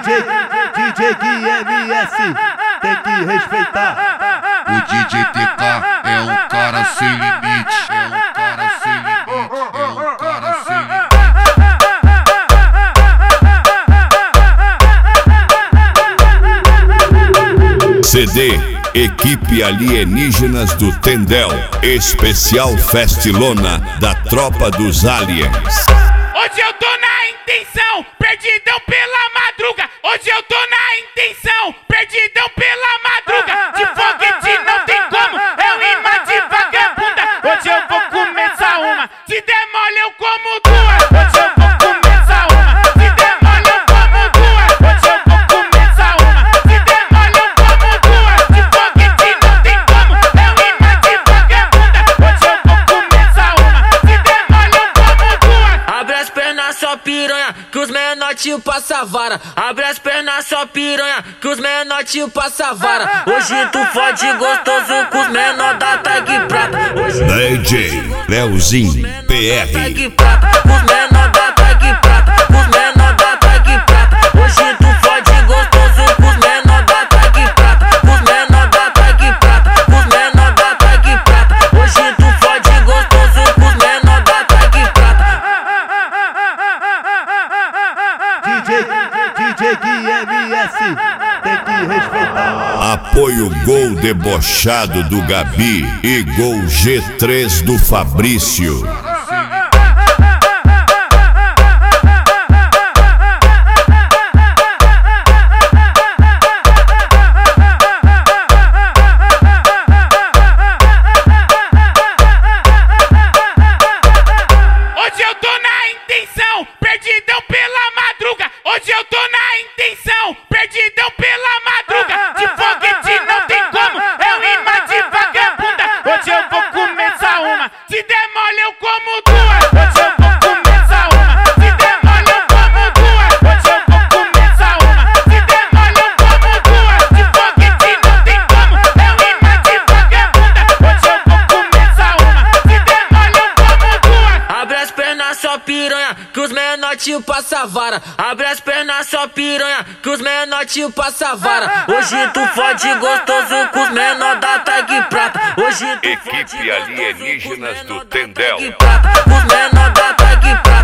DJ QMS tem que respeitar. O DJ TK é um cara sem limite. É um cara sem limite. É um cara sem limite. CD Equipe Alienígenas do Tendel, especial festilona da Tropa dos Aliens. Hoje eu tô na intenção, perdidão pela madruga. Hoje eu tô na intenção, perdidão pela madruga. De foguete não tem como, é um imã de vagabunda. Hoje eu vou começar uma, se der mole eu como duas. Hoje eu vou começar uma, se der mole eu como duas. Hoje eu vou começar uma, se der mole eu como duas. De foguete não tem como, é um imã de vagabunda. Hoje eu vou começar uma, se der mole eu como duas. Abre as pernas só piranha, que os menor tio passa vara. Abre as pernas só piranha, que os menor tio passa vara. Hoje tu fode gostoso com os menor da Tag Prata. Hoje DJ Leozinho PR. Tag Prata, os menor da Tag Prata, os menor da Tag Prata. Hoje tu fode gostoso com os menor da Tag Prata, os menor da Tag Prata, os menor da Tag Prata. Hoje tu fode gostoso com os menor da Tag Prata. DJ QMS tem que respeitar. Apoio Gol Debochado do Gabi e Gol G3 do Fabrício. Hoje eu tô na intenção, perdidão pela madruga. Hoje eu tô na intenção, perdidão pela madruga. De foguete não tem como, é um imã de vagabunda. Hoje eu vou começar uma, se der mole eu como duas. Hoje eu vou começar uma, se der mole eu como duas. Hoje eu vou começar uma, se der mole eu como duas. De foguete não tem como, é um imã de vagabunda. Hoje eu vou começar uma, se der mole eu como duas. Abre as pernas só piranha, que os menor tio passa vara. Abre as pernas só piranha, que os menor tio passa vara. Hoje tu fode gostoso com os menor da Tag Prata. Hoje tu Equipe fode gostoso Alienígenas com os do menor da Tendel. Tag Prata, os menor da Tag Prata.